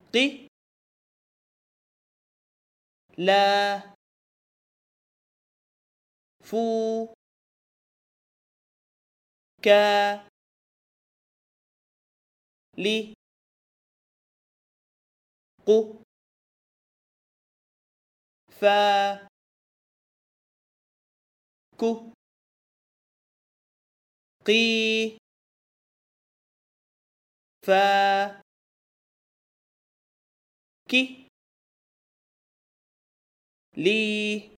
ق لا فو كا لي قو فا كو قي فا كي لي